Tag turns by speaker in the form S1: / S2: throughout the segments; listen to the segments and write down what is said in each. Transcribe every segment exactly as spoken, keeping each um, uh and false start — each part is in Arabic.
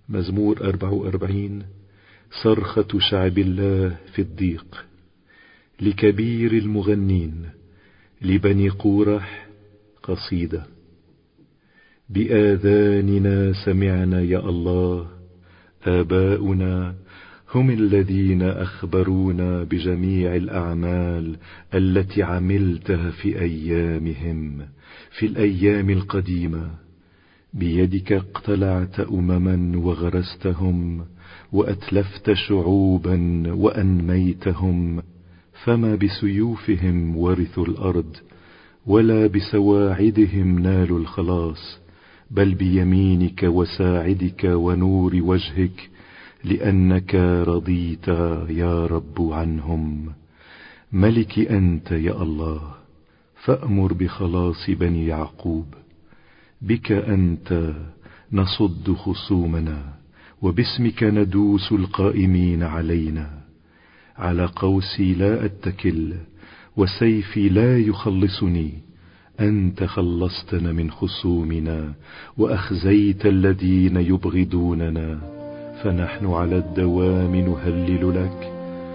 S1: مزمور أربع وأربعين. صرخة شعب الله في الضيق. لكبير المغنين لبني قورح قصيدة. بآذاننا سمعنا يا الله، آباؤنا هم الذين أخبرونا بجميع الأعمال التي عملتها في أيامهم، في الأيام القديمة. بيدك اقتلعت أمما وغرستهم، وأتلفت شعوبا وأنميتهم، فما بسيوفهم ورثوا الأرض، ولا بسواعدهم نالوا الخلاص، بل بيمينك وساعدك ونور وجهك، لأنك رضيت يا رب عنهم. ملك أنت يا الله، فأمر بخلاص بني يعقوب. بك أنت نصد خصومنا، وباسمك ندوس القائمين علينا. على قوسي لا أتكل، وسيفي لا يخلصني. أنت خلصتنا من خصومنا، وأخزيت الذين يبغضوننا. فنحن على الدوام نهلل لك،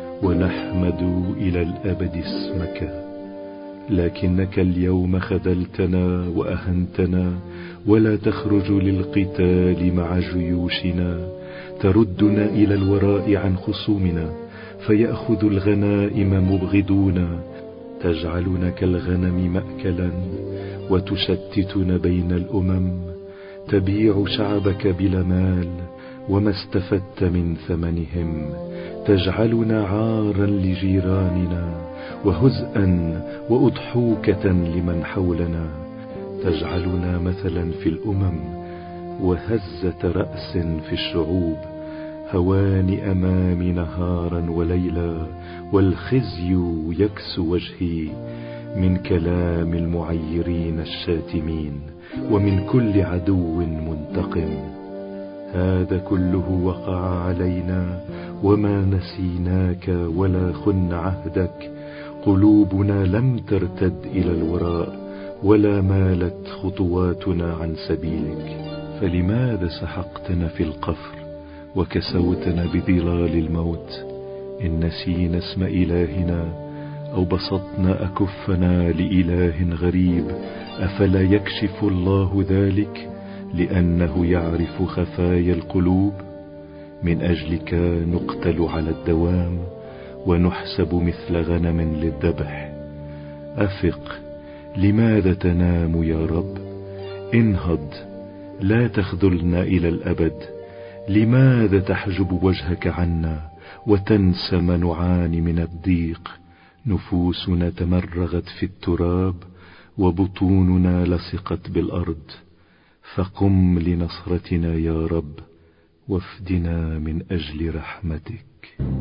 S1: ونحمد إلى الأبد اسمك. لكنك اليوم خذلتنا وأهنتنا، ولا تخرج للقتال مع جيوشنا. تردنا إلى الوراء عن خصومنا، فيأخذ الغنائم مبغضونا. تجعلنا كالغنم مأكلا، وتشتتنا بين الأمم. تبيع شعبك بلا مال، وما استفدت من ثمنهم. تجعلنا عارا لجيراننا، وهزءا وأضحوكة لمن حولنا. تجعلنا مثلا في الأمم، وهزة رأس في الشعوب. هوان أمامي نهارا وليلا، والخزي يكسو وجهي من كلام المعيرين الشاتمين، ومن كل عدو منتقم. هذا كله وقع علينا، وما نسيناك ولا خن عهدك. قلوبنا لم ترتد إلى الوراء، ولا مالت خطواتنا عن سبيلك. فلماذا سحقتنا في القفر، وكسوتنا بظلال الموت؟ إن نسينا اسم إلهنا، أو بسطنا أكفنا لإله غريب. أفلا يكشف الله ذلك، لأنه يعرف خفايا القلوب؟ من أجلك نقتل على الدوام، ونحسب مثل غنم للذبح. أفق، لماذا تنام يا رب؟ انهض، لا تخذلنا إلى الأبد. لماذا تحجب وجهك عنا، وتنسى ما نعاني من الضيق؟ نفوسنا تمرغت في التراب، وبطوننا لصقت بالأرض. فقم لنصرتنا يا رب، وافدنا من أجل رحمتك.